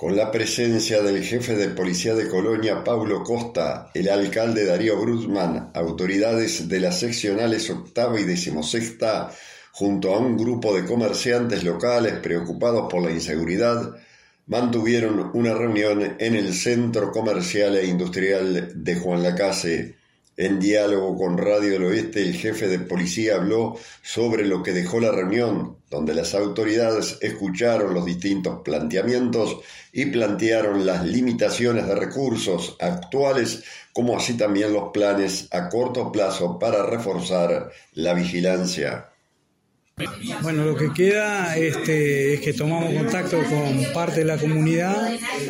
con la presencia del jefe de policía de Colonia, Paulo Costa, el alcalde Darío Gruzman, autoridades de las seccionales 8ª y 16ª, junto a un grupo de comerciantes locales preocupados por la inseguridad, mantuvieron una reunión en el Centro Comercial e Industrial de Juan Lacase. En diálogo con Radio del Oeste, el jefe de policía habló sobre lo que dejó la reunión, donde las autoridades escucharon los distintos planteamientos y plantearon las limitaciones de recursos actuales, como así también los planes a corto plazo para reforzar la vigilancia. Bueno, lo que queda es que tomamos contacto con parte de la comunidad,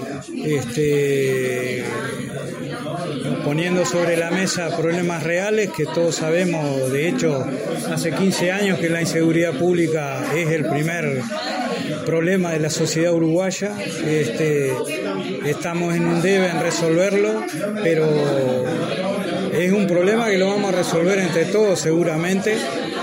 poniendo sobre la mesa problemas reales que todos sabemos. De hecho, hace 15 años que la inseguridad pública es el primer problema de la sociedad uruguaya. Estamos en un debe en resolverlo, pero es un problema que lo vamos a resolver entre todos seguramente.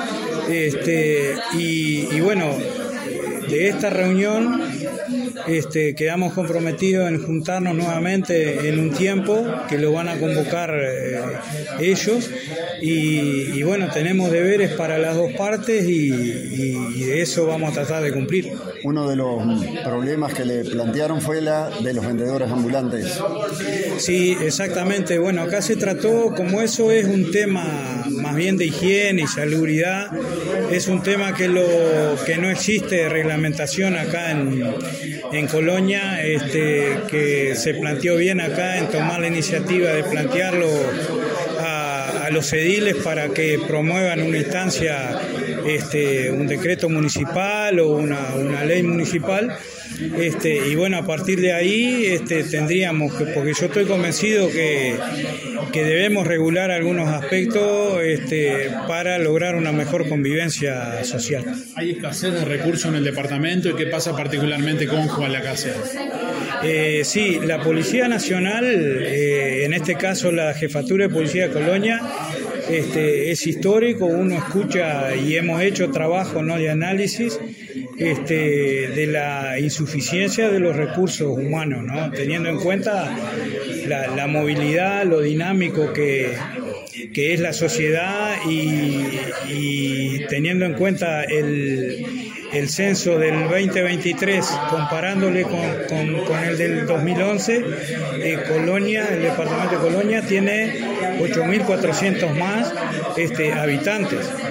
Y bueno, de esta reunión quedamos comprometidos en juntarnos nuevamente en un tiempo que lo van a convocar ellos y bueno, tenemos deberes para las dos partes y de eso vamos a tratar de cumplir. Uno de los problemas que le plantearon fue la de los vendedores ambulantes. Sí, exactamente. Bueno, acá se trató, como eso es un tema más bien de higiene y salubridad, es un tema que no existe reglamentación acá en Colonia, que se planteó bien acá en tomar la iniciativa de plantearlo a los ediles para que promuevan una instancia, un decreto municipal o una ley municipal. Y bueno, a partir de ahí tendríamos que, porque yo estoy convencido que debemos regular algunos aspectos para lograr una mejor convivencia social. ¿Hay escasez de recursos en el departamento y qué pasa particularmente con Juan Lacase? Sí, la Policía Nacional, en este caso la Jefatura de Policía de Colonia, es histórico. Uno escucha y hemos hecho trabajo, ¿no?, de análisis de la insuficiencia de los recursos humanos, ¿no?, teniendo en cuenta la movilidad, lo dinámico que es la sociedad y teniendo en cuenta el censo del 2023, comparándole con el del 2011, Colonia, el departamento de Colonia tiene 8.400 más habitantes.